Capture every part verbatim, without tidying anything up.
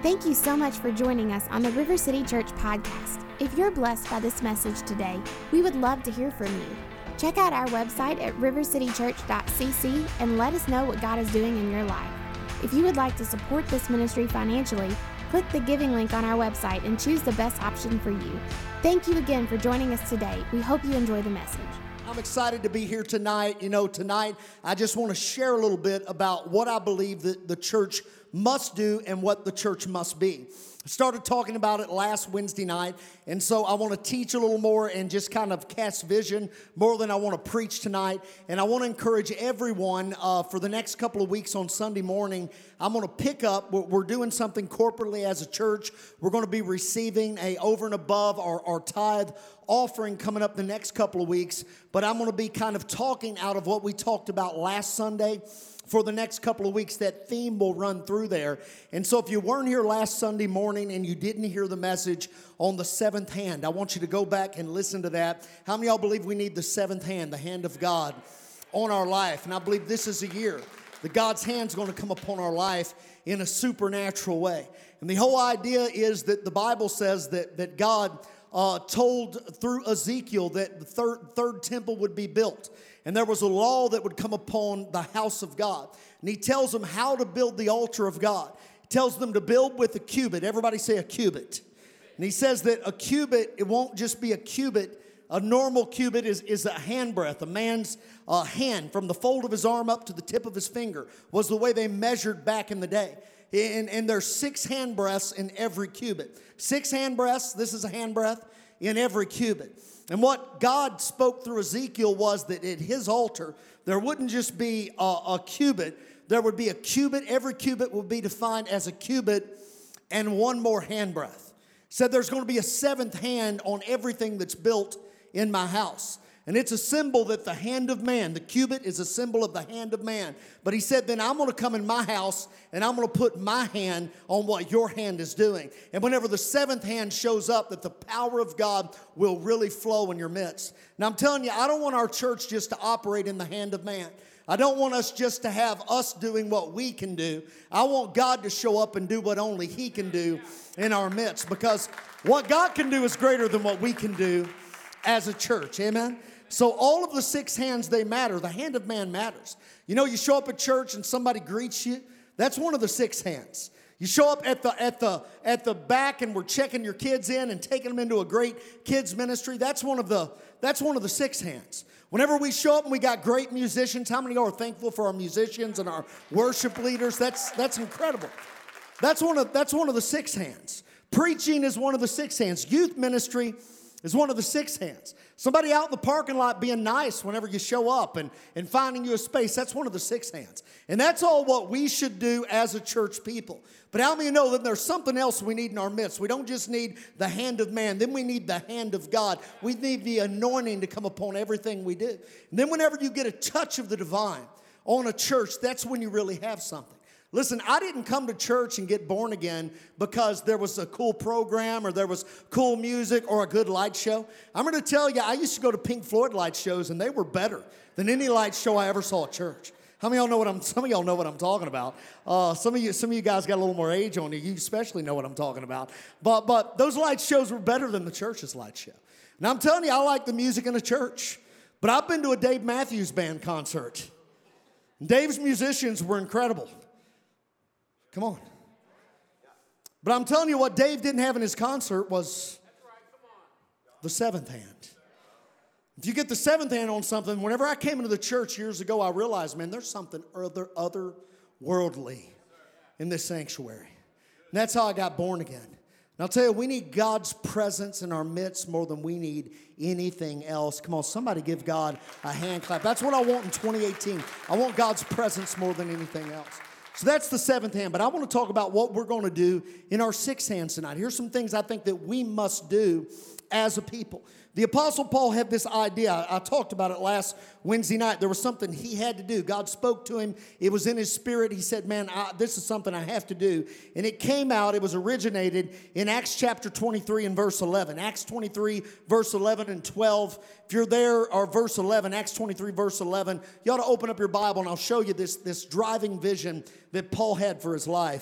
Thank you so much for joining us on the River City Church podcast. If you're blessed by this message today, we would love to hear from you. Check out our website at river city church dot c c and let us know what God is doing in your life. If you would like to support this ministry financially, click the giving link on our website and choose the best option for you. Thank you again for joining us today. We hope you enjoy the message. I'm excited to be here tonight. You know, tonight I just want to share a little bit about what I believe that the church must do and what the church must be. I started talking about it last Wednesday night, and so I want to teach a little more and just kind of cast vision more than I want to preach tonight. And I want to encourage everyone uh, for the next couple of weeks on Sunday morning, I'm going to pick up, we're, we're doing something corporately as a church. We're going to be receiving a over and above our, our tithe offering coming up the next couple of weeks, but I'm going to be kind of talking out of what we talked about last Sunday. For the next couple of weeks, that theme will run through there. And so if you weren't here last Sunday morning and you didn't hear the message on the seventh hand, I want you to go back and listen to that. How many of y'all believe we need the seventh hand, the hand of God on our life? And I believe this is a year that God's hand's going to come upon our life in a supernatural way. And the whole idea is that the Bible says that, that God uh, told through Ezekiel that the third, third temple would be built. And there was a law that would come upon the house of God. And he tells them how to build the altar of God. He tells them to build with a cubit. Everybody say a cubit. And he says that a cubit, it won't just be a cubit. A normal cubit is, is a handbreadth. A man's uh, hand from the fold of his arm up to the tip of his finger was the way they measured back in the day. And, and there's six handbreadths in every cubit. Six handbreadths, this is a handbreadth, in every cubit. And what God spoke through Ezekiel was that at his altar, there wouldn't just be a, a cubit. There would be a cubit. Every cubit would be defined as a cubit and one more handbreadth. Said there's going to be a seventh hand on everything that's built in my house. And it's a symbol that the hand of man, the cubit is a symbol of the hand of man. But he said, then I'm going to come in my house and I'm going to put my hand on what your hand is doing. And whenever the seventh hand shows up, that the power of God will really flow in your midst. Now I'm telling you, I don't want our church just to operate in the hand of man. I don't want us just to have us doing what we can do. I want God to show up and do what only He can do in our midst. Because what God can do is greater than what we can do as a church. Amen? So all of the six hands, they matter. The hand of man matters. You know, you show up at church and somebody greets you. That's one of the six hands. You show up at the at the at the back and we're checking your kids in and taking them into a great kids ministry. That's one of the that's one of the six hands. Whenever we show up and we got great musicians, how many of you are thankful for our musicians and our worship leaders? That's that's incredible. That's one of that's one of the six hands. Preaching is one of the six hands. Youth ministry is one of the six hands. Somebody out in the parking lot being nice whenever you show up and, and finding you a space, that's one of the six hands. And that's all what we should do as a church people. But how many know that there's something else we need in our midst? We don't just need the hand of man. Then we need the hand of God. We need the anointing to come upon everything we do. And then whenever you get a touch of the divine on a church, that's when you really have something. Listen, I didn't come to church and get born again because there was a cool program or there was cool music or a good light show. I'm going to tell you, I used to go to Pink Floyd light shows, and they were better than any light show I ever saw at church. How many of y'all know what I'm? Some of y'all know what I'm talking about. Uh, some of you, some of you guys got a little more age on you. You especially know what I'm talking about. But but those light shows were better than the church's light show. Now I'm telling you, I like the music in a church. But I've been to a Dave Matthews Band concert. Dave's musicians were incredible. Come on. But I'm telling you, what Dave didn't have in his concert was the seventh hand. If you get the seventh hand on something, whenever I came into the church years ago, I realized, man, there's something other, otherworldly in this sanctuary. And that's how I got born again. And I'll tell you, we need God's presence in our midst more than we need anything else. Come on, somebody give God a hand clap. That's what I want in twenty eighteen. I want God's presence more than anything else. So that's the seventh hand, but I want to talk about what we're going to do in our sixth hands tonight. Here's some things I think that we must do as a people. The Apostle Paul had this idea. I, I talked about it last Wednesday night. There was something he had to do. God spoke to him. It was in his spirit. He said, man, I, this is something I have to do. And it came out, it was originated in Acts chapter twenty-three and verse eleven. Acts twenty-three, verse eleven and twelve. If you're there, or verse eleven, Acts twenty-three, verse eleven, you ought to open up your Bible and I'll show you this, this driving vision that Paul had for his life.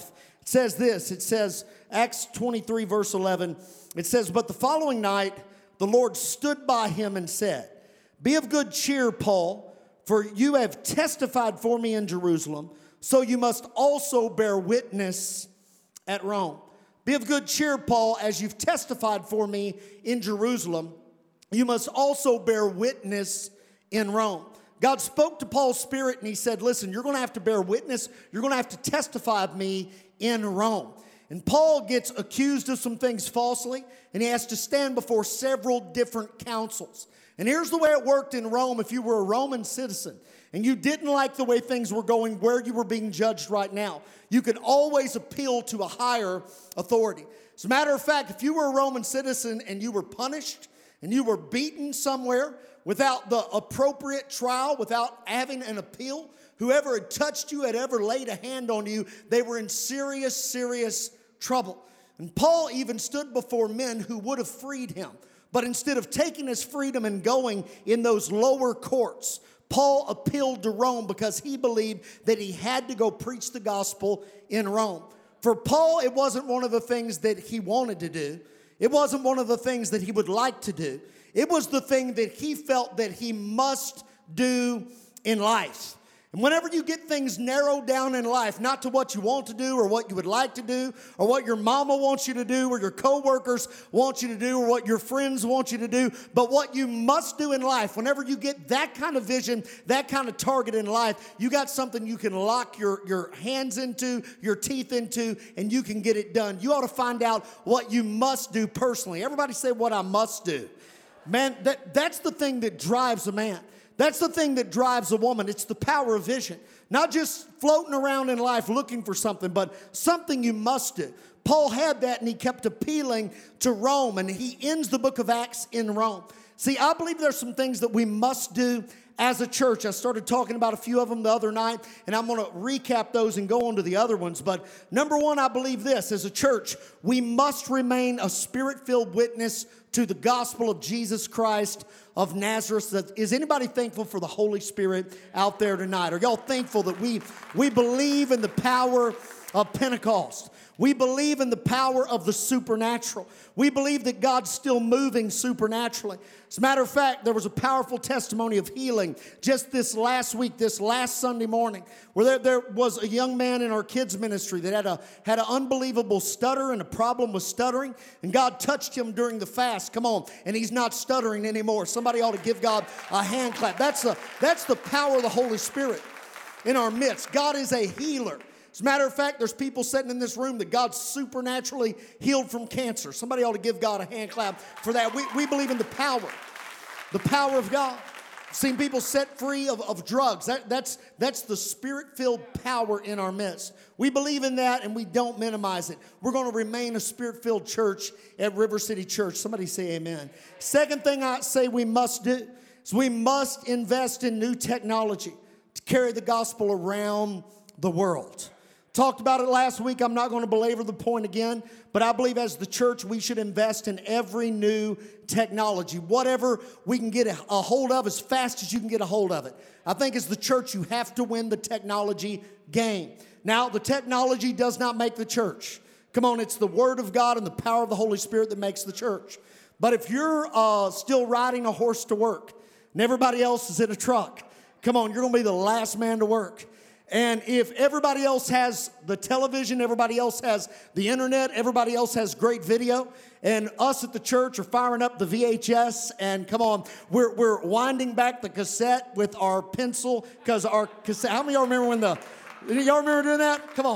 It says this, it says, Acts twenty-three, verse eleven, it says, but the following night, the Lord stood by him and said, be of good cheer, Paul, for you have testified for me in Jerusalem, so you must also bear witness at Rome. Be of good cheer, Paul, as you've testified for me in Jerusalem, you must also bear witness in Rome. God spoke to Paul's spirit and he said, listen, you're going to have to bear witness. You're going to have to testify of me in Rome. And Paul gets accused of some things falsely, and he has to stand before several different councils. And here's the way it worked in Rome. If you were a Roman citizen and you didn't like the way things were going, where you were being judged right now, you could always appeal to a higher authority. As a matter of fact, if you were a Roman citizen and you were punished and you were beaten somewhere without the appropriate trial, without having an appeal, whoever had touched you, had ever laid a hand on you, they were in serious, serious trouble. And Paul even stood before men who would have freed him. But instead of taking his freedom and going in those lower courts, Paul appealed to Rome because he believed that he had to go preach the gospel in Rome. For Paul, it wasn't one of the things that he wanted to do. It wasn't one of the things that he would like to do. It was the thing that he felt that he must do in life. And whenever you get things narrowed down in life, not to what you want to do or what you would like to do or what your mama wants you to do or your coworkers want you to do or what your friends want you to do, but what you must do in life, whenever you get that kind of vision, that kind of target in life, you got something you can lock your, your hands into, your teeth into, and you can get it done. You ought to find out what you must do personally. Everybody say what I must do. Man, that, that's the thing that drives a man. That's the thing that drives a woman. It's the power of vision. Not just floating around in life looking for something, but something you must do. Paul had that, and he kept appealing to Rome, and he ends the book of Acts in Rome. See, I believe there's some things that we must do as a church. I started talking about a few of them the other night, and I'm going to recap those and go on to the other ones. But number one, I believe this. As a church, we must remain a spirit-filled witness to the gospel of Jesus Christ of Nazareth. Is anybody thankful for the Holy Spirit out there tonight? Are y'all thankful that we, we believe in the power of Pentecost? We believe in the power of the supernatural. We believe that God's still moving supernaturally. As a matter of fact, there was a powerful testimony of healing just this last week, this last Sunday morning, where there, there was a young man in our kids ministry that had a had an unbelievable stutter and a problem with stuttering, and God touched him during the fast. Come on, and he's not stuttering anymore. Somebody ought to give God a hand clap. That's the that's the power of the Holy Spirit in our midst. God is a healer. As a matter of fact, there's people sitting in this room that God supernaturally healed from cancer. Somebody ought to give God a hand clap for that. We, we believe in the power, the power of God. I've seen people set free of, of drugs. That, that's, that's the spirit-filled power in our midst. We believe in that, and we don't minimize it. We're going to remain a spirit-filled church at River City Church. Somebody say amen. Second thing I say we must do is we must invest in new technology to carry the gospel around the world. Talked about it last week. I'm not going to belabor the point again, but I believe as the church, we should invest in every new technology, whatever we can get a hold of as fast as you can get a hold of it. I think as the church, you have to win the technology game. Now, the technology does not make the church. Come on, it's the Word of God and the power of the Holy Spirit that makes the church. But if you're uh, still riding a horse to work and everybody else is in a truck, come on, you're going to be the last man to work. And if everybody else has the television, everybody else has the internet, everybody else has great video, and us at the church are firing up the V H S, and come on, we're we're winding back the cassette with our pencil, because our cassette, how many of y'all remember when the, y'all remember doing that? Come on.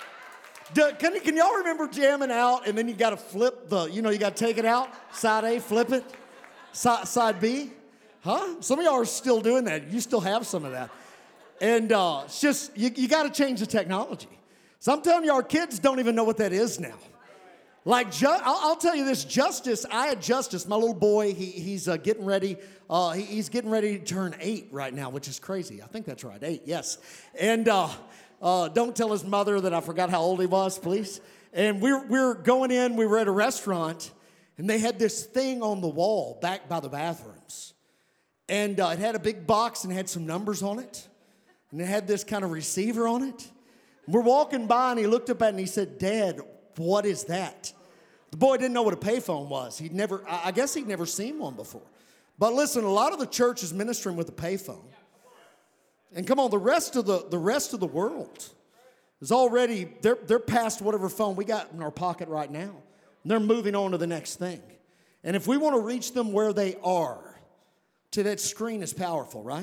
Do, can, can y'all remember jamming out, and then you got to flip the, you know, you got to take it out, side A, flip it, side, side B? Huh? Some of y'all are still doing that. You still have some of that. And uh, it's just, you, you got to change the technology. So I'm telling you, our kids don't even know what that is now. Like, ju- I'll, I'll tell you this, Justice, I had Justice, my little boy, he, he's uh, getting ready, uh, he, he's getting ready to turn eight right now, which is crazy. I think that's right, eight, yes. And uh, uh, don't tell his mother that I forgot how old he was, please. And we we're, we we're going in, we were at a restaurant, and they had this thing on the wall back by the bathrooms. And uh, it had a big box and had some numbers on it. And it had this kind of receiver on it. We're walking by, and he looked up at it, and he said, Dad, what is that? The boy didn't know what a payphone was. He'd never, I guess he'd never seen one before. But listen, a lot of the church is ministering with a payphone. And come on, the rest of the, the rest of the world is already, they're, they're past whatever phone we got in our pocket right now. And they're moving on to the next thing. And if we want to reach them where they are, to that screen is powerful, right?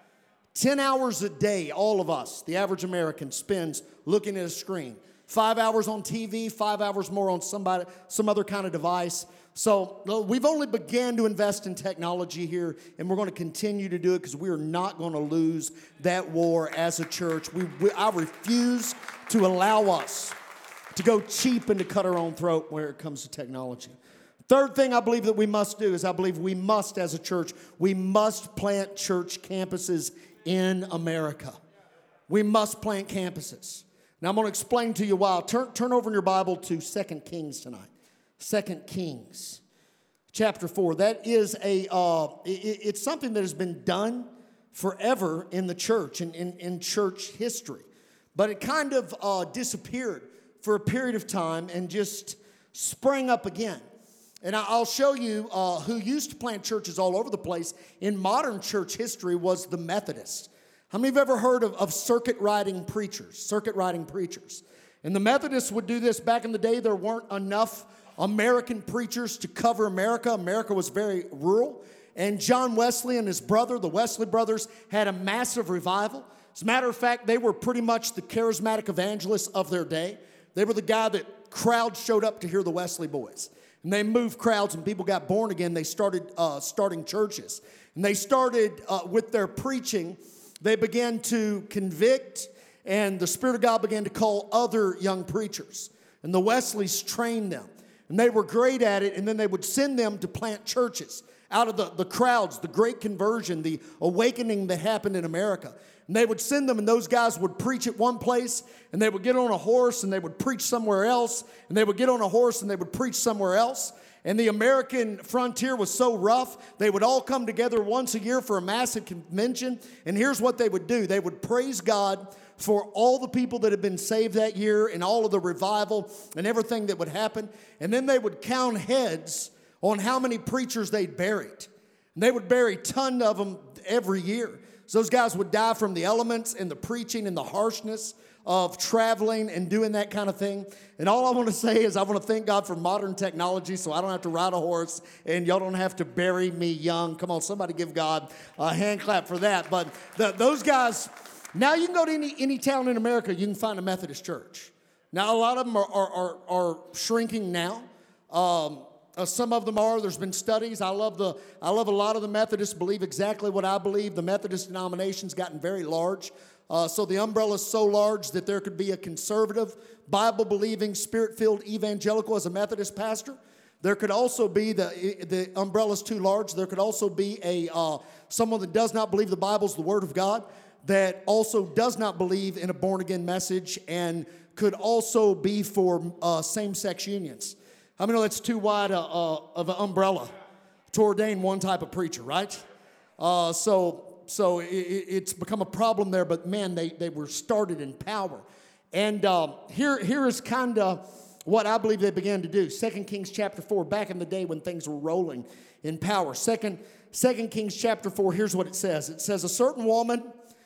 Ten hours a day, all of us, the average American, spends looking at a screen. Five hours on T V, five hours more on somebody, some other kind of device. So we've only began to invest in technology here, and we're going to continue to do it because we are not going to lose that war as a church. We, we, I refuse to allow us to go cheap and to cut our own throat where it comes to technology. Third thing I believe that we must do is I believe we must, as a church, we must plant church campuses in America. We must plant campuses. Now I'm going to explain to you why. Turn, turn over in your Bible to Second Kings tonight. Second Kings, chapter four. That is a, uh, it, it's something that has been done forever in the church and in, in church history. But it kind of uh, disappeared for a period of time and just sprang up again. And I'll show you uh, who used to plant churches all over the place in modern church history was the Methodists. How many have ever heard of, of circuit riding preachers? Circuit riding preachers. And the Methodists would do this back in the day. There weren't enough American preachers to cover America. America was very rural. And John Wesley and his brother, the Wesley brothers, had a massive revival. As a matter of fact, they were pretty much the charismatic evangelists of their day. They were the guy that crowds showed up to hear the Wesley boys. And they moved crowds and people got born again. They started uh, starting churches. And they started uh, with their preaching. They began to convict, and the Spirit of God began to call other young preachers. And the Wesleys trained them. And they were great at it, and then they would send them to plant churches out of the, the crowds, the great conversion, the awakening that happened in America. And they would send them, and those guys would preach at one place, and they would get on a horse, and they would preach somewhere else, and they would get on a horse, and they would preach somewhere else. And the American frontier was so rough, they would all come together once a year for a massive convention, and here's what they would do. They would praise God for all the people that had been saved that year and all of the revival and everything that would happen. And then they would count heads on how many preachers they'd buried. And they would bury a ton of them every year. So those guys would die from the elements and the preaching and the harshness of traveling and doing that kind of thing. And all I want to say is I want to thank God for modern technology so I don't have to ride a horse and y'all don't have to bury me young. Come on, somebody give God a hand clap for that. But the, those guys, now you can go to any, any town in America, you can find a Methodist church. Now a lot of them are, are, are, are shrinking now. Um, Uh, some of them are. There's been studies. I love the. I love a lot of the Methodists believe exactly what I believe. The Methodist denomination's gotten very large. Uh, so the umbrella is so large that there could be a conservative, Bible-believing, Spirit-filled evangelical as a Methodist pastor. There could also be, the the umbrella's too large, there could also be a uh, someone that does not believe the Bible's the Word of God, that also does not believe in a born-again message and could also be for uh, same-sex unions. How many know that's too wide a, a, of an umbrella to ordain one type of preacher, right? Uh, so so it, it's become a problem there, but man, they, they were started in power. And uh, here, here is kind of what I believe they began to do. Second Kings chapter four, back in the day when things were rolling in power. Second, Second Kings chapter four, here's what it says. It says, a certain woman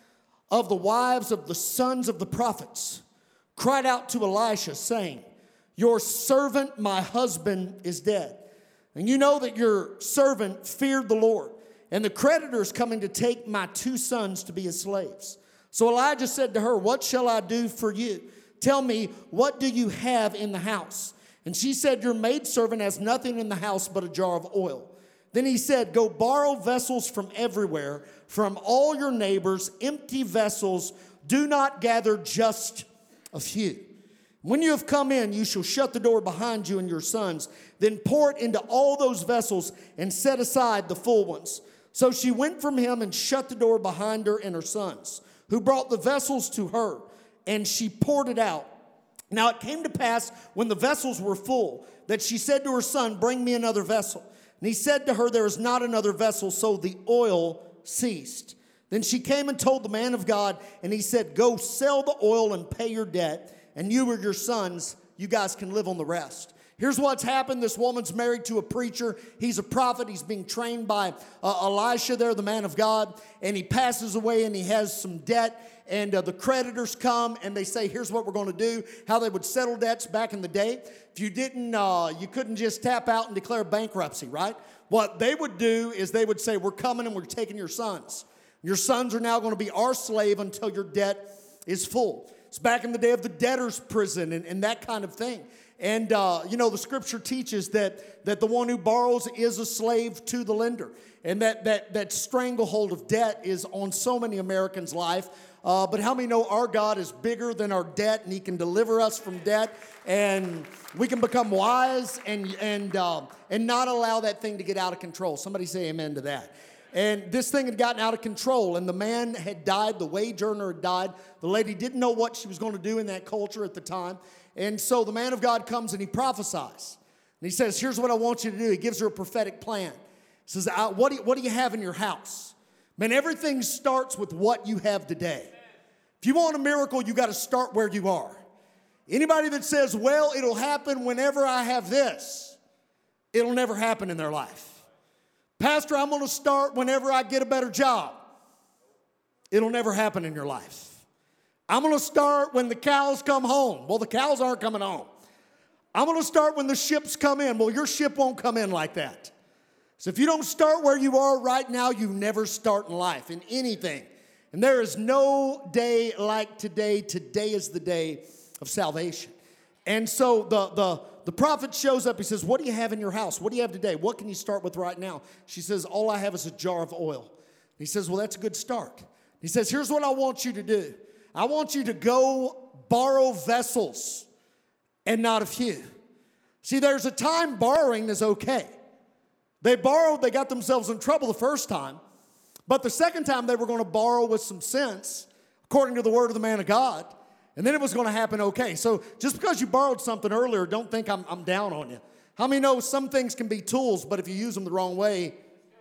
of the wives of the sons of the prophets cried out to Elisha, saying, your servant, my husband, is dead. And you know that your servant feared the Lord. And the creditors coming to take my two sons to be his slaves. So Elijah said to her, what shall I do for you? Tell me, what do you have in the house? And she said, your maidservant has nothing in the house but a jar of oil. Then he said, go borrow vessels from everywhere, from all your neighbors, empty vessels. Do not gather just a few. When you have come in, you shall shut the door behind you and your sons. Then pour it into all those vessels and set aside the full ones. So she went from him and shut the door behind her and her sons, who brought the vessels to her, and she poured it out. Now it came to pass when the vessels were full that she said to her son, bring me another vessel. And he said to her, there is not another vessel, so the oil ceased. Then she came and told the man of God, and he said, go sell the oil and pay your debt, and you or your sons, you guys can live on the rest. Here's what's happened. This woman's married to a preacher. He's a prophet. He's being trained by uh, Elisha there, the man of God. And he passes away and he has some debt. And uh, the creditors come and they say, here's what we're going to do. How they would settle debts back in the day. If you didn't, uh, you couldn't just tap out and declare bankruptcy, right? What they would do is they would say, we're coming and we're taking your sons. Your sons are now going to be our slave until your debt is full. It's back in the day of the debtor's prison and, and that kind of thing. And, uh, you know, the scripture teaches that, that the one who borrows is a slave to the lender. And that, that, that stranglehold of debt is on so many Americans' life. Uh, but how many know our God is bigger than our debt, and he can deliver us from debt, and we can become wise and, and, uh, and not allow that thing to get out of control. Somebody say amen to that. And this thing had gotten out of control, and the man had died, the wage earner had died. The lady didn't know what she was going to do in that culture at the time. And so the man of God comes and he prophesies. And he says, here's what I want you to do. He gives her a prophetic plan. He says, what do you, what do you have in your house? Man, everything starts with what you have today. If you want a miracle, you got to start where you are. Anybody that says, well, it'll happen whenever I have this, it'll never happen in their life. Pastor, I'm going to start whenever I get a better job. It'll never happen in your life. I'm going to start when the cows come home. Well, the cows aren't coming home. I'm going to start when the ships come in. Well, your ship won't come in like that. So if you don't start where you are right now, you never start in life, in anything. And there is no day like today. Today is the day of salvation. And so the, the, the prophet shows up. He says, what do you have in your house? What do you have today? What can you start with right now? She says, all I have is a jar of oil. He says, well, that's a good start. He says, here's what I want you to do. I want you to go borrow vessels and not a few. See, there's a time borrowing is okay. They borrowed, they got themselves in trouble the first time. But the second time they were going to borrow with some sense, according to the word of the man of God. And then it was going to happen okay. So just because you borrowed something earlier, don't think I'm, I'm down on you. How many know some things can be tools, but if you use them the wrong way,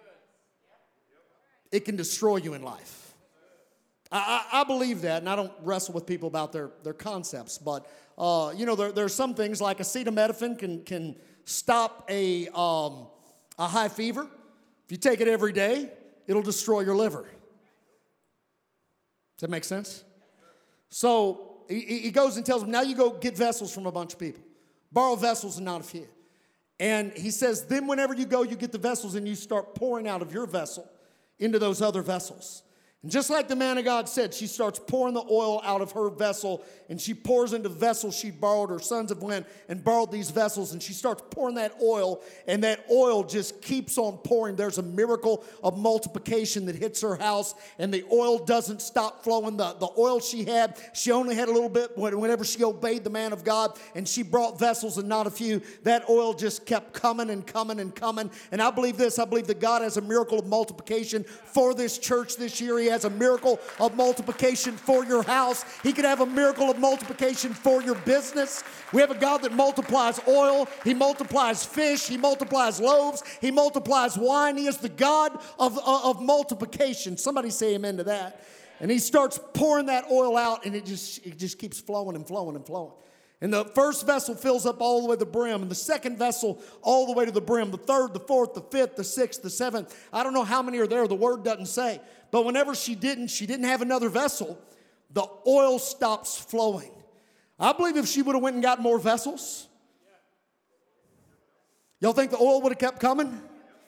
it can destroy you in life. I, I, I believe that, and I don't wrestle with people about their, their concepts. But, uh, you know, there, there are some things like acetaminophen can, can stop a, um, a high fever. If you take it every day, it'll destroy your liver. Does that make sense? So he, he goes and tells them, now you go get vessels from a bunch of people. Borrow vessels and not a few. And he says, then whenever you go, you get the vessels and you start pouring out of your vessel into those other vessels. And just like the man of God said, she starts pouring the oil out of her vessel, and she pours into vessels she borrowed. Her sons have went and borrowed these vessels, and she starts pouring that oil, and that oil just keeps on pouring. There's a miracle of multiplication that hits her house, and the oil doesn't stop flowing. The, the oil she had, she only had a little bit whenever she obeyed the man of God, and she brought vessels and not a few. That oil just kept coming and coming and coming. And I believe this. I believe that God has a miracle of multiplication for this church this year. He has a miracle of multiplication for your house. He could have a miracle of multiplication for your business. We have a God that multiplies oil. He multiplies fish. He multiplies loaves. He multiplies wine. He is the God of, of multiplication. Somebody say amen to that. And he starts pouring that oil out, and it just, it just keeps flowing and flowing and flowing. And the first vessel fills up all the way to the brim, and the second vessel all the way to the brim, the third, the fourth, the fifth, the sixth, the seventh. I don't know how many are there. The word doesn't say. But whenever she didn't, she didn't have another vessel, the oil stops flowing. I believe if she would have went and got more vessels, y'all think the oil would have kept coming?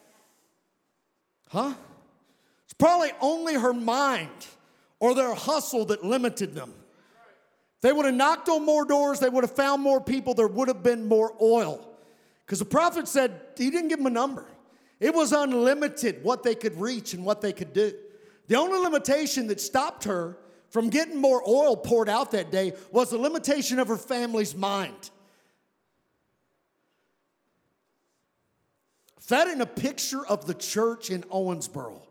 Huh? It's probably only her mind or their hustle that limited them. They would have knocked on more doors. They would have found more people. There would have been more oil. Because the prophet said he didn't give them a number. It was unlimited what they could reach and what they could do. The only limitation that stopped her from getting more oil poured out that day was the limitation of her family's mind. If that isn't a picture of the church in Owensboro,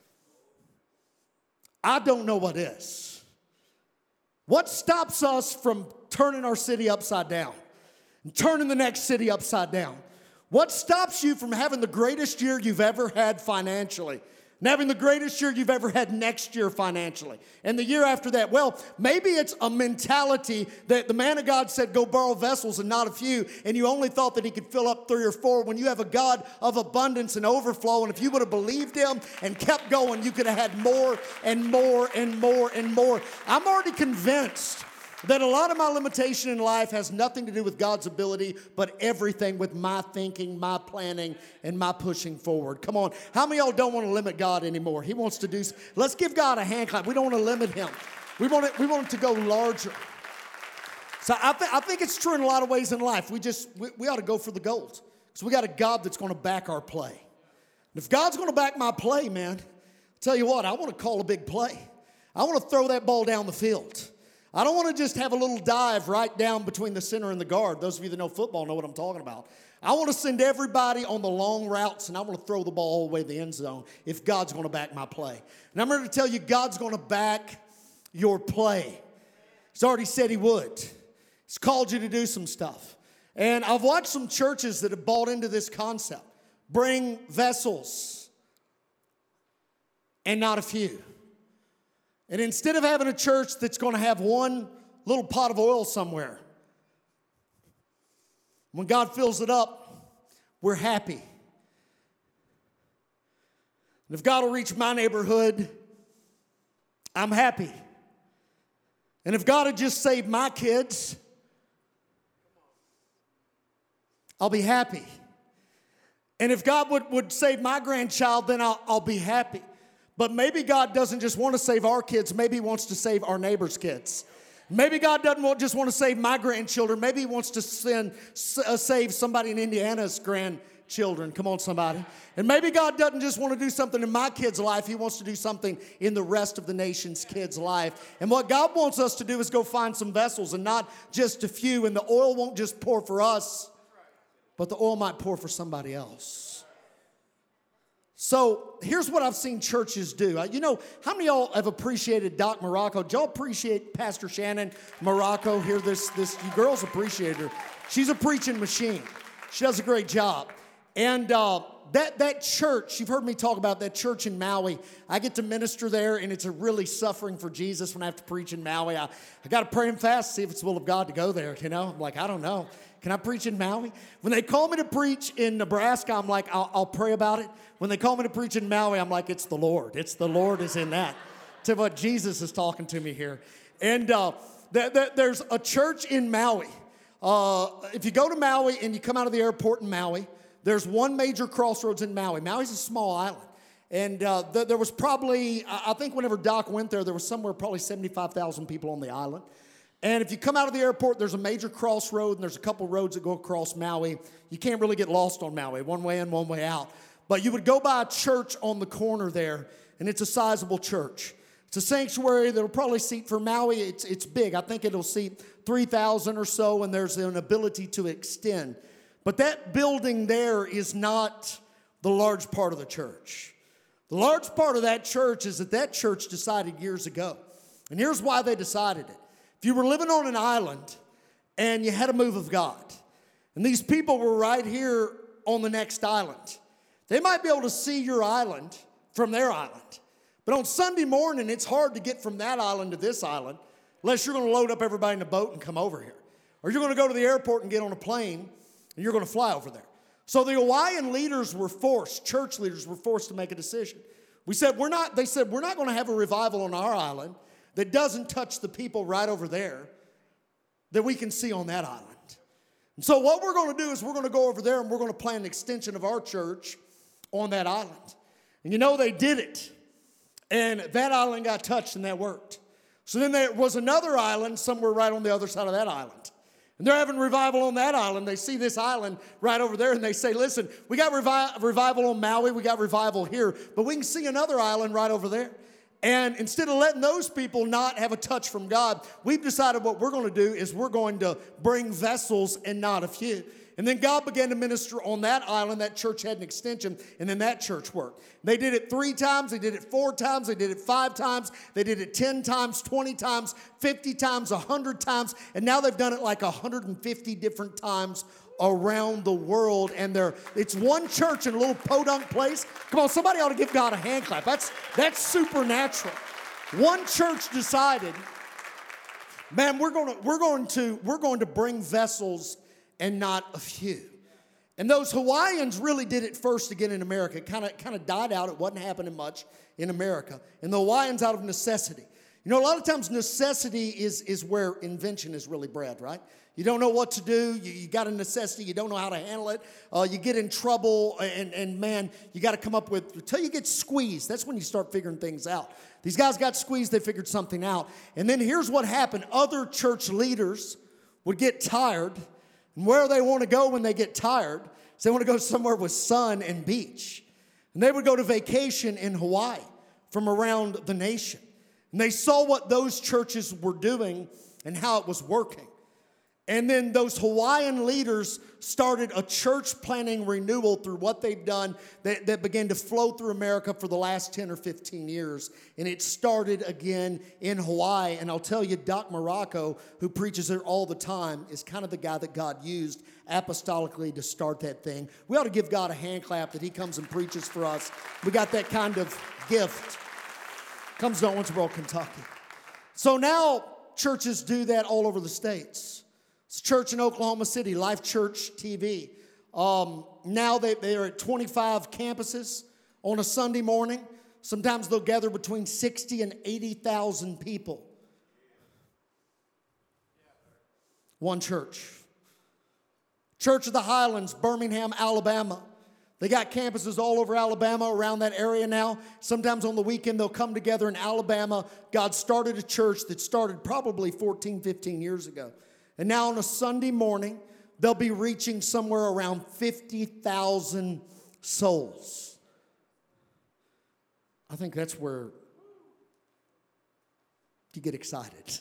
I don't know what is. What stops us from turning our city upside down and turning the next city upside down? What stops you from having the greatest year you've ever had financially? and having the greatest year you've ever had next year financially, and the year after that. Well, maybe it's a mentality that the man of God said, go borrow vessels and not a few, and you only thought that he could fill up three or four when you have a God of abundance and overflow, and if you would have believed him and kept going, you could have had more and more and more and more. I'm already convinced that a lot of my limitation in life has nothing to do with God's ability, but everything with my thinking, my planning, and my pushing forward. Come on. How many of y'all don't want to limit God anymore? He wants to do, let's give God a hand clap. We don't want to limit him. We want it, we want it to go larger. So I, th- I think it's true in a lot of ways in life. We just, we, we ought to go for the gold. Because we got a God that's going to back our play. And if God's going to back my play, man, I'll tell you what, I want to call a big play. I want to throw that ball down the field. I don't want to just have a little dive right down between the center and the guard. Those of you that know football know what I'm talking about. I want to send everybody on the long routes, and I want to throw the ball all the way to the end zone if God's going to back my play. And I'm going to tell you, God's going to back your play. He's already said he would. He's called you to do some stuff. And I've watched some churches that have bought into this concept. Bring vessels and not a few. And instead of having a church that's going to have one little pot of oil somewhere, when God fills it up, we're happy. And if God will reach my neighborhood, I'm happy. And if God had just saved my kids, I'll be happy. And if God would, would save my grandchild, then I'll, I'll be happy. But maybe God doesn't just want to save our kids. Maybe he wants to save our neighbor's kids. Maybe God doesn't want, just want to save my grandchildren. Maybe he wants to send, uh, save somebody in Indiana's grandchildren. Come on, somebody. And maybe God doesn't just want to do something in my kid's life. He wants to do something in the rest of the nation's kids' life. And what God wants us to do is go find some vessels and not just a few. And the oil won't just pour for us, but the oil might pour for somebody else. So here's what I've seen churches do. You know, how many of y'all have appreciated Doc Morocco? Did y'all appreciate Pastor Shannon Morocco here? This, this, you girls appreciate her. She's a preaching machine. She does a great job. And uh, that, that church, you've heard me talk about that church in Maui. I get to minister there, and it's a really suffering for Jesus when I have to preach in Maui. I, I got to pray and fast to see if it's the will of God to go there, you know. I'm like, I don't know. Can I preach in Maui? When they call me to preach in Nebraska, I'm like, I'll, I'll pray about it. When they call me to preach in Maui, I'm like, it's the Lord. It's the Lord is in that. To what Jesus is talking to me here. And uh, th- th- there's a church in Maui. Uh, if you go to Maui and you come out of the airport in Maui, there's one major crossroads in Maui. Maui's a small island. And uh, th- there was probably, I think whenever Doc went there, there was somewhere probably seventy-five thousand people on the island. And if you come out of the airport, there's a major crossroad, and there's a couple roads that go across Maui. You can't really get lost on Maui, one way in, one way out. But you would go by a church on the corner there, and it's a sizable church. It's a sanctuary that will probably seat for Maui. It's, it's big. I think it'll seat three thousand or so, and there's an ability to extend. But that building there is not the large part of the church. The large part of that church is that that church decided years ago. And here's why they decided it. If you were living on an island and you had a move of God, and these people were right here on the next island, they might be able to see your island from their island. But on Sunday morning, it's hard to get from that island to this island unless you're going to load up everybody in a boat and come over here. Or you're going to go to the airport and get on a plane and you're going to fly over there. So the Hawaiian leaders were forced, church leaders were forced to make a decision. We said, we're not, they said, we're not going to have a revival on our island that doesn't touch the people right over there that we can see on that island. And so what we're going to do is we're going to go over there and we're going to plan an extension of our church on that island. And you know, they did it. And that island got touched and that worked. So then there was another island somewhere right on the other side of that island. And they're having revival on that island. They see this island right over there and they say, listen, we got revi- revival on Maui, we got revival here, but we can see another island right over there. And instead of letting those people not have a touch from God, we've decided what we're going to do is we're going to bring vessels and not a few. And then God began to minister on that island. That church had an extension, and then that church worked. They did it three times. They did it four times. They did it five times. They did it ten times, twenty times, fifty times, one hundred times. And now they've done it like one hundred fifty different times around the world, and they're it's one church in a little podunk place. Come on, somebody ought to give God a hand clap. That's that's supernatural. One church decided, man, we're going to we're going to we're going to bring vessels and not a few. And those Hawaiians really did it first again in America. It kind of kind of died out. It wasn't happening much in America. And the Hawaiians out of necessity. You know, a lot of times necessity is, is where invention is really bred, right? You don't know what to do. You, you got a necessity. You don't know how to handle it. Uh, you get in trouble, and, and man, you got to come up with, until you get squeezed, that's when you start figuring things out. These guys got squeezed. They figured something out. And then here's what happened. Other church leaders would get tired. And where they want to go when they get tired is they want to go somewhere with sun and beach. And they would go to vacation in Hawaii from around the nation. And they saw what those churches were doing and how it was working. And then those Hawaiian leaders started a church planning renewal through what they've done that, that began to flow through America for the last ten or fifteen years. And it started again in Hawaii. And I'll tell you, Doc Morocco, who preaches there all the time, is kind of the guy that God used apostolically to start that thing. We ought to give God a hand clap that he comes and preaches for us. We got that kind of gift. Comes to Owensboro, Kentucky. So now churches do that all over the states. It's a church in Oklahoma City, Life Church T V. Um, now they, they are at twenty-five campuses on a Sunday morning. Sometimes they'll gather between sixty and eighty thousand people. One church. Church of the Highlands, Birmingham, Alabama. They got campuses all over Alabama, around that area now. Sometimes on the weekend they'll come together in Alabama. God started a church that started probably fourteen, fifteen years ago. And now on a Sunday morning, they'll be reaching somewhere around fifty thousand souls. I think that's where you get excited.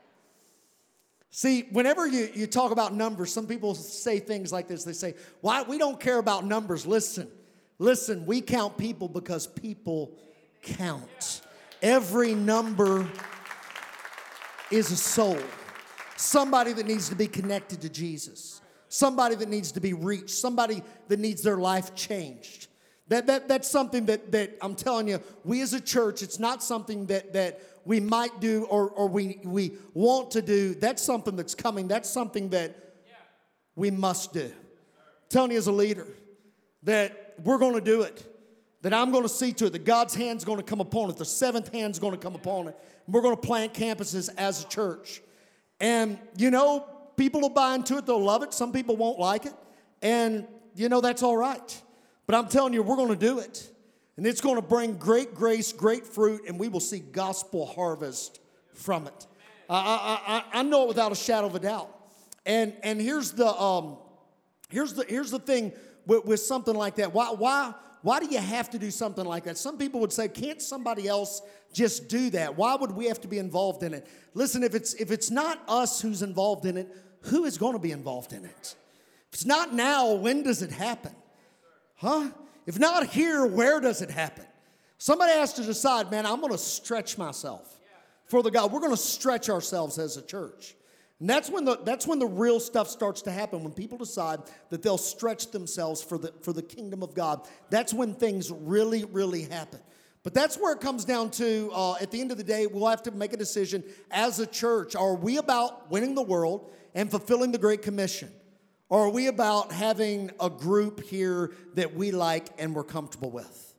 See, whenever you, you talk about numbers, some people say things like this. They say, why we don't care about numbers. Listen, listen, we count people because people count. Every number is a soul. Somebody that needs to be connected to Jesus. Somebody that needs to be reached. Somebody that needs their life changed. That, that, that's something that, that I'm telling you, we as a church, it's not something that, that we might do or, or we, we want to do. That's something that's coming. That's something that we must do. I'm telling you as a leader that we're going to do it. That I'm going to see to it that God's hand's going to come upon it. The seventh hand's going to come upon it. And we're going to plant campuses as a church. And, you know, people will buy into it. They'll love it. Some people won't like it. And, you know, that's all right. But I'm telling you, we're going to do it. And it's going to bring great grace, great fruit, and we will see gospel harvest from it. I, I, I know it without a shadow of a doubt. And and here's the um, here's the here's the thing with, with something like that. Why why why do you have to do something like that? Some people would say, can't somebody else just do that? Why would we have to be involved in it? Listen, if it's if it's not us who's involved in it, who is going to be involved in it? If it's not now, when does it happen? Huh? If not here, where does it happen? Somebody has to decide, man, I'm going to stretch myself for the God. We're going to stretch ourselves as a church. And that's when the that's when the real stuff starts to happen, when people decide that they'll stretch themselves for the for the kingdom of God. That's when things really, really happen. But that's where it comes down to, uh, at the end of the day, we'll have to make a decision as a church. Are we about winning the world and fulfilling the Great Commission? Or are we about having a group here that we like and we're comfortable with?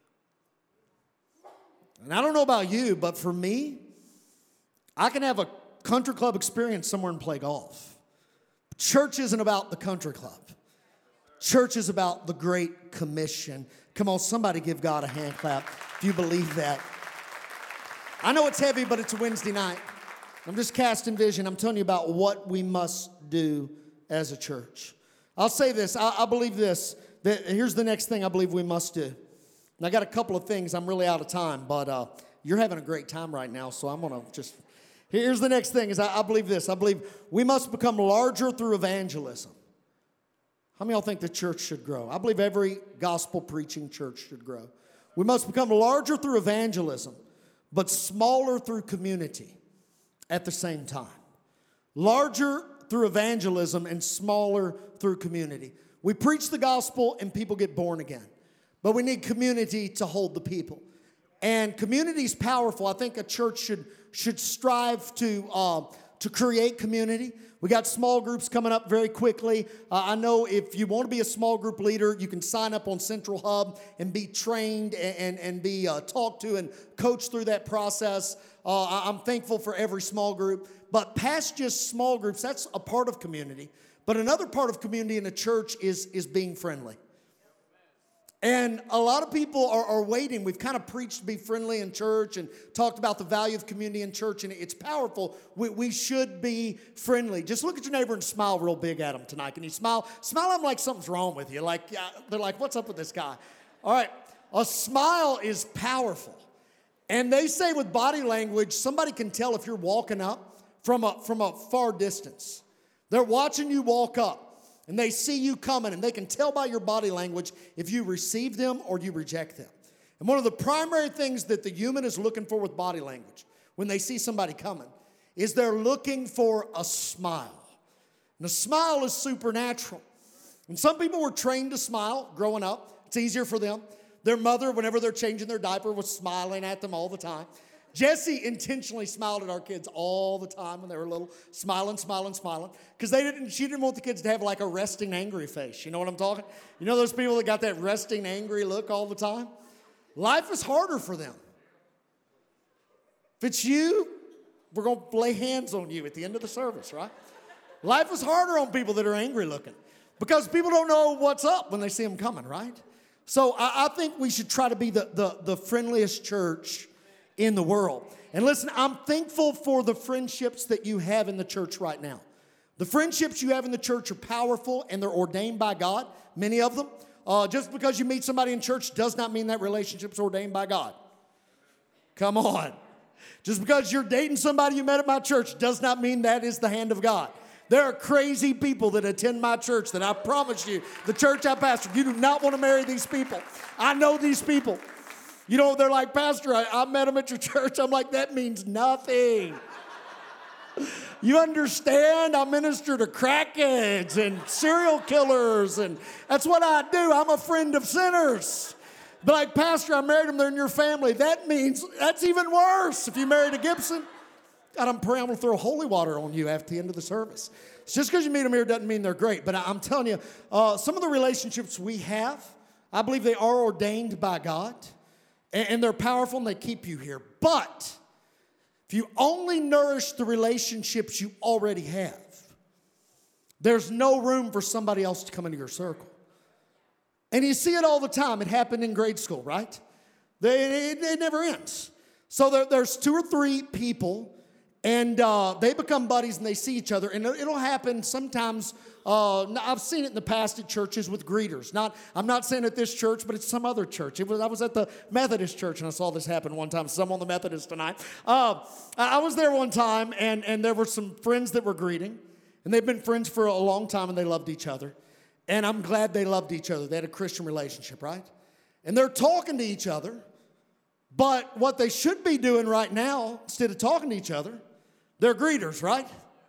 And I don't know about you, but for me, I can have a country club experience somewhere and play golf. Church isn't about the country club. Church is about the Great Commission. Come on, somebody give God a hand clap if you believe that. I know it's heavy, but it's a Wednesday night. I'm just casting vision. I'm telling you about what we must do as a church. I'll say this. I, I believe this. That here's the next thing I believe we must do. And I got a couple of things. I'm really out of time, but uh, you're having a great time right now, so I'm going to just... Here's the next thing is I, I believe this. I believe we must become larger through evangelism. How many of y'all think the church should grow? I believe every gospel-preaching church should grow. We must become larger through evangelism, but smaller through community at the same time. Larger through evangelism and smaller through community. We preach the gospel and people get born again. But we need community to hold the people. And community is powerful. I think a church should, should strive to, uh, to create community. We got small groups coming up very quickly. Uh, I know if you want to be a small group leader, you can sign up on Central Hub and be trained and, and, and be uh, talked to and coached through that process. Uh, I'm thankful for every small group. But past just small groups, that's a part of community. But another part of community in a church is, is being friendly. And a lot of people are, are waiting. We've kind of preached to be friendly in church and talked about the value of community in church, and it's powerful. We, we should be friendly. Just look at your neighbor and smile real big at them tonight. Can you smile? Smile at them like something's wrong with you. Like uh, they're like, what's up with this guy? All right, a smile is powerful. And they say with body language, somebody can tell if you're walking up from a, from a far distance. They're watching you walk up. And they see you coming, and they can tell by your body language if you receive them or you reject them. And one of the primary things that the human is looking for with body language when they see somebody coming is they're looking for a smile. And a smile is supernatural. And some people were trained to smile growing up. It's easier for them. Their mother, whenever they're changing their diaper, was smiling at them all the time. Jesse intentionally smiled at our kids all the time when they were little, smiling, smiling, smiling, because they didn't. She didn't want the kids to have like a resting, angry face. You know what I'm talking? You know those people that got that resting, angry look all the time? Life is harder for them. If it's you, we're going to lay hands on you at the end of the service, right? Life is harder on people that are angry looking because people don't know what's up when they see them coming, right? So I, I think we should try to be the, the, the friendliest church in the world. And listen, I'm thankful for the friendships that you have in the church right now. The friendships you have in the church are powerful and they're ordained by God, many of them. Uh, just because you meet somebody in church does not mean that relationship's ordained by God. Come on. Just because you're dating somebody you met at my church does not mean that is the hand of God. There are crazy people that attend my church that I promise you, the church I pastor, you do not want to marry these people. I know these people. You know, they're like, Pastor, I, I met them at your church. I'm like, that means nothing. You understand? I minister to crackheads and serial killers, and that's what I do. I'm a friend of sinners. But like, Pastor, I married them. They're in your family. That means that's even worse. If you married a Gibson, God, I'm praying I'm going to throw holy water on you after the end of the service. It's just because you meet them here doesn't mean they're great. But I, I'm telling you, uh, some of the relationships we have, I believe they are ordained by God. And they're powerful and they keep you here. But if you only nourish the relationships you already have, there's no room for somebody else to come into your circle. And you see it all the time. It happened in grade school, right? They, it, it never ends. So there, there's two or three people, and uh, they become buddies and they see each other. And it'll happen sometimes. Uh, I've seen it in the past at churches with greeters. Not, I'm not saying at this church, but it's some other church. It was, I was at the Methodist church, and I saw this happen one time. So I'm on the Methodist tonight. Uh, I was there one time, and, and there were some friends that were greeting. And they've been friends for a long time, and they loved each other. And I'm glad they loved each other. They had a Christian relationship, right? And they're talking to each other. But what they should be doing right now, instead of talking to each other, they're greeters, right?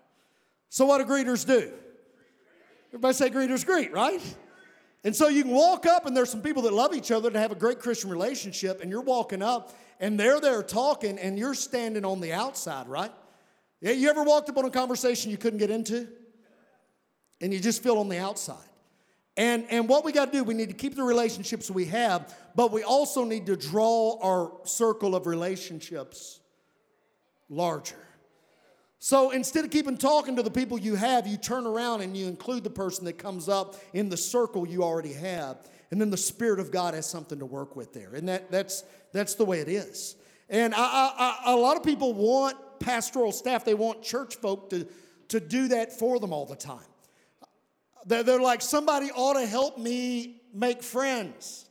So what do greeters do? Everybody say greeters greet, right? And so you can walk up, and there's some people that love each other to have a great Christian relationship, and you're walking up, and they're there talking, and you're standing on the outside, right? Yeah, you ever walked up on a conversation you couldn't get into? And you just feel on the outside. And, and what we got to do, we need to keep the relationships we have, but we also need to draw our circle of relationships larger. So instead of keeping talking to the people you have, you turn around and you include the person that comes up in the circle you already have. And then the Spirit of God has something to work with there. And that, that's, that's the way it is. And I, I, I, a lot of people want pastoral staff. They want church folk to, to do that for them all the time. They're, they're like, somebody ought to help me make friends.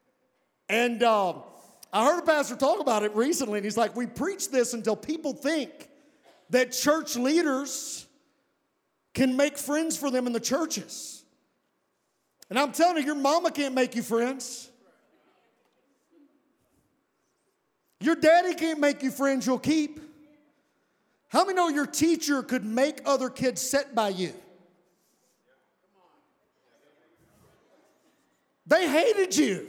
And uh, I heard a pastor talk about it recently. And he's like, we preach this until people think that church leaders can make friends for them in the churches. And I'm telling you, your mama can't make you friends. Your daddy can't make you friends you'll keep. How many know your teacher could make other kids sit by you? They hated you.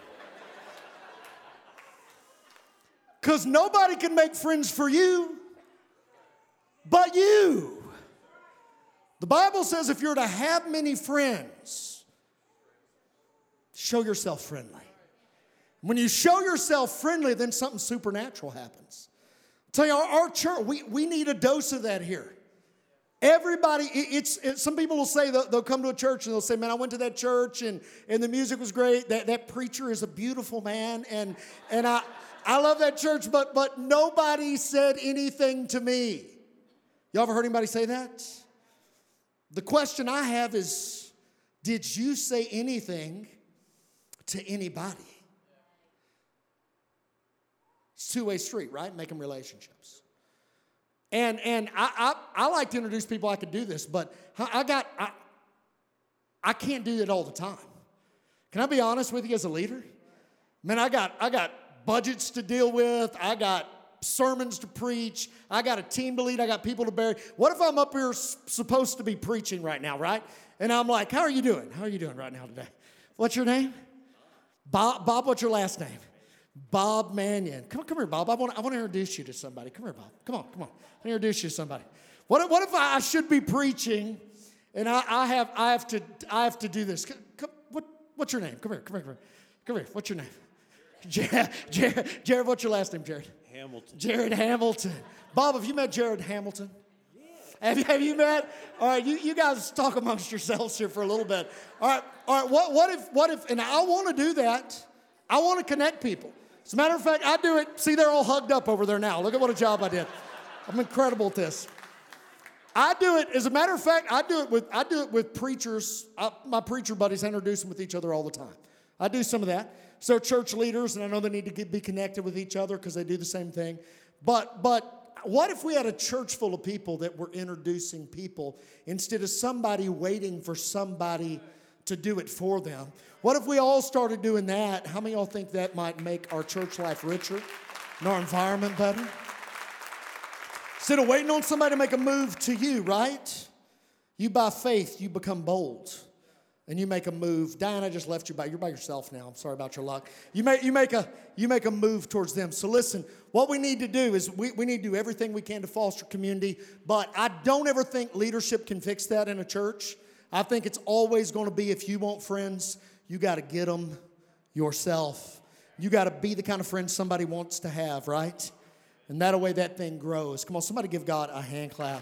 Because nobody can make friends for you but you. The Bible says if you're to have many friends, show yourself friendly. When you show yourself friendly, then something supernatural happens. I'll tell you, our, our church, we, we need a dose of that here. Everybody, it, it's, it, some people will say, they'll, they'll come to a church and they'll say, man, I went to that church and, and the music was great. That, that preacher is a beautiful man. And, and I, I love that church, but, but nobody said anything to me. Y'all ever heard anybody say that? The question I have is, did you say anything to anybody? It's a two-way street, right? Making relationships. And and I, I I like to introduce people I could do this, but I got I, I can't do it all the time. Can I be honest with you as a leader? Man, I got I got budgets to deal with. I got sermons to preach. I got a team to lead. I got people to bury. What if I'm up here s- supposed to be preaching right now, right? And I'm like, how are you doing? How are you doing right now today? What's your name? Bob. Bob, what's your last name? Bob Mannion. Come on, come here, Bob. I want, I want to introduce you to somebody. Come here, Bob. Come on, come on. I want to introduce you to somebody. What if, what if I should be preaching and I, I have I have to I have to do this? Come, come, what, what's your name? Come here, come here, come here. Come here. What's your name? Jared, Jared, Jared, what's your last name, Jared? Hamilton. Jared Hamilton. Bob, have you met Jared Hamilton? Yeah. Have, have you met? All right, you, you guys talk amongst yourselves here for a little bit. All right, all right. What, what if, what if, and I want to do that. I want to connect people. As a matter of fact, I do it. See, they're all hugged up over there now. Look at what a job I did. I'm incredible at this. I do it, as a matter of fact, I do it with, I do it with preachers. I, my preacher buddies, I introduce them with each other all the time. I do some of that. So church leaders, and I know they need to get, be connected with each other because they do the same thing. But but what if we had a church full of people that were introducing people instead of somebody waiting for somebody to do it for them? What if we all started doing that? How many of y'all think that might make our church life richer and our environment better? Instead of waiting on somebody to make a move to you, right? You, by faith, you become bold. And you make a move. Diana just left you by. You're by yourself now. I'm sorry about your luck. You make you make a you make a move towards them. So listen, what we need to do is we, we need to do everything we can to foster community. But I don't ever think leadership can fix that in a church. I think it's always going to be, if you want friends, you got to get them yourself. You got to be the kind of friend somebody wants to have, right? And that way that thing grows. Come on, somebody give God a hand clap.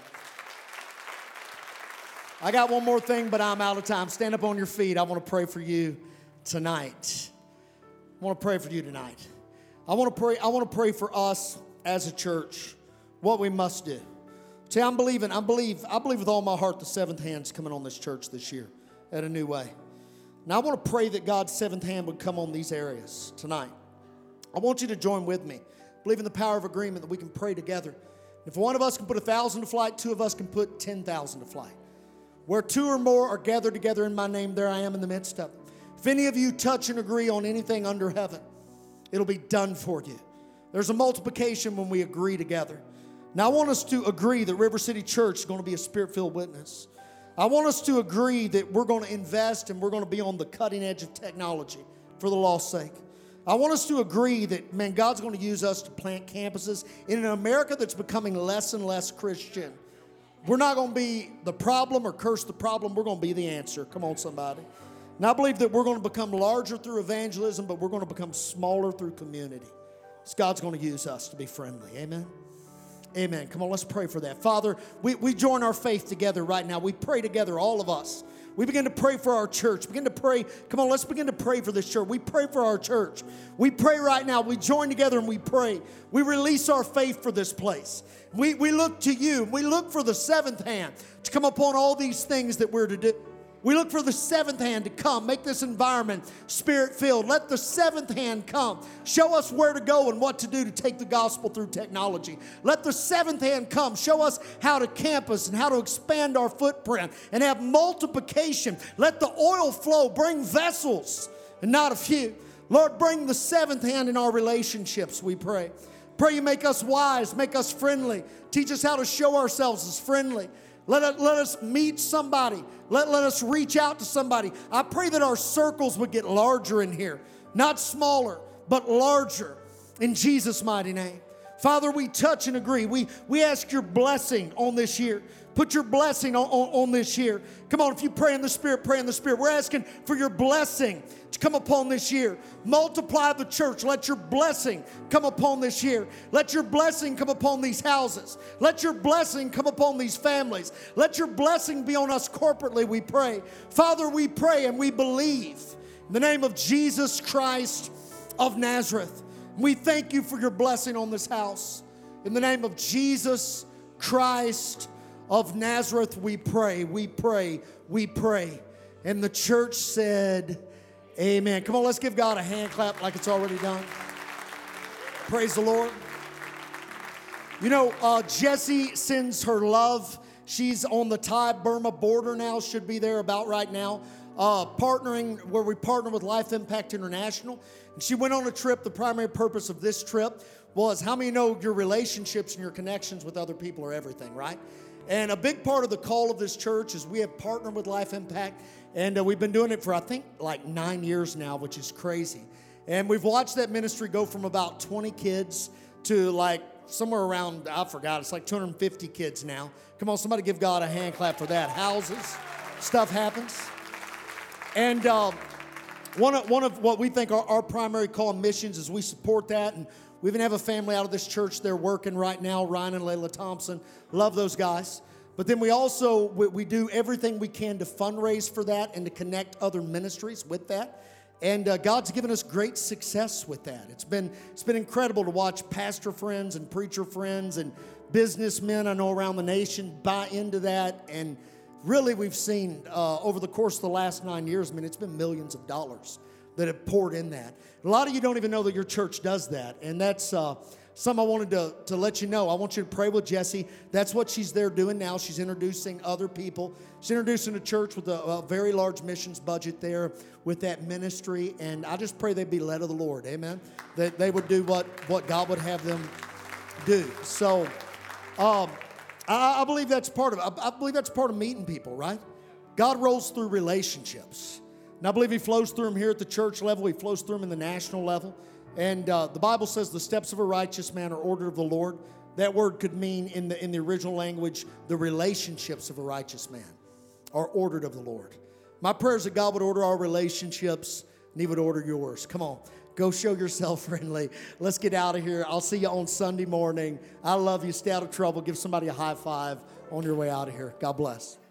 I got one more thing, but I'm out of time. Stand up on your feet. I want to pray for you tonight. I want to pray for you tonight. I want to pray, I want to pray for us as a church, what we must do. See, I'm believing, I believe, I believe with all my heart the seventh hand's coming on this church this year at a new way. Now I want to pray that God's seventh hand would come on these areas tonight. I want you to join with me. Believe in the power of agreement that we can pray together. If one of us can put a thousand to flight, two of us can put ten thousand to flight. Where two or more are gathered together in my name, there I am in the midst of them. If any of you touch and agree on anything under heaven, it'll be done for you. There's a multiplication when we agree together. Now, I want us to agree that River City Church is going to be a spirit-filled witness. I want us to agree that we're going to invest and we're going to be on the cutting edge of technology for the lost's sake. I want us to agree that, man, God's going to use us to plant campuses in an America that's becoming less and less Christian. We're not going to be the problem or curse the problem. We're going to be the answer. Come on, somebody. And I believe that we're going to become larger through evangelism, but we're going to become smaller through community. So God's going to use us to be friendly. Amen? Amen. Come on, let's pray for that. Father, we, we join our faith together right now. We pray together, all of us. We begin to pray for our church. Begin to pray. Come on, let's begin to pray for this church. We pray for our church. We pray right now. We join together and we pray. We release our faith for this place. We, we look to you. We look for the seventh hand to come upon all these things that we're to do. We look for the seventh hand to come, make this environment spirit-filled. Let the seventh hand come. Show us where to go and what to do to take the gospel through technology. Let the seventh hand come. Show us how to campus and how to expand our footprint and have multiplication. Let the oil flow. Bring vessels and not a few. Lord, bring the seventh hand in our relationships, we pray. Pray you make us wise, make us friendly. Teach us how to show ourselves as friendly. Let us, let us meet somebody. Let, let us reach out to somebody. I pray that our circles would get larger in here. Not smaller, but larger. In Jesus' mighty name. Father, we touch and agree. We, we ask your blessing on this year. Put your blessing on, on, on this year. Come on, if you pray in the Spirit, pray in the Spirit. We're asking for your blessing to come upon this year. Multiply the church. Let your blessing come upon this year. Let your blessing come upon these houses. Let your blessing come upon these families. Let your blessing be on us corporately, we pray. Father, we pray and we believe in the name of Jesus Christ of Nazareth. We thank you for your blessing on this house. In the name of Jesus Christ of Nazareth, we pray, we pray, we pray. And the church said, amen. Come on, let's give God a hand clap like it's already done. Praise the Lord. You know, uh, Jessie sends her love. She's on the Thai-Burma border now, should be there about right now. Uh, partnering, where we partner with Life Impact International. And she went on a trip. The primary purpose of this trip was, how many know your relationships and your connections with other people are everything, right? And a big part of the call of this church is we have partnered with Life Impact, and uh, we've been doing it for, I think, like nine years now, which is crazy. And we've watched that ministry go from about twenty kids to like somewhere around, I forgot, it's like two hundred fifty kids now. Come on, somebody give God a hand clap for that. Houses, stuff happens. And uh, one, of, one of what we think are our primary call and missions is we support that. And we even have a family out of this church. They're working right now, Ryan and Layla Thompson. Love those guys. But then we also, we, we do everything we can to fundraise for that and to connect other ministries with that. And uh, God's given us great success with that. It's been, it's been incredible to watch pastor friends and preacher friends and businessmen I know around the nation buy into that. And really, we've seen uh, over the course of the last nine years, I mean, it's been millions of dollars that have poured in that. A lot of you don't even know that your church does that, and that's uh, something I wanted to, to let you know. I want you to pray with Jessie. That's what she's there doing now. She's introducing other people. She's introducing a church with a, a very large missions budget there with that ministry, and I just pray they'd be led of the Lord, amen? That they would do what, what God would have them do. So, um, I, I believe that's part of it. I, I believe that's part of meeting people, right? God rolls through relationships. And I believe he flows through them here at the church level. He flows through them in the national level. And uh, the Bible says the steps of a righteous man are ordered of the Lord. That word could mean in the in the original language, the relationships of a righteous man are ordered of the Lord. My prayer is that God would order our relationships and he would order yours. Come on, go show yourself friendly. Let's get out of here. I'll see you on Sunday morning. I love you. Stay out of trouble. Give somebody a high five on your way out of here. God bless.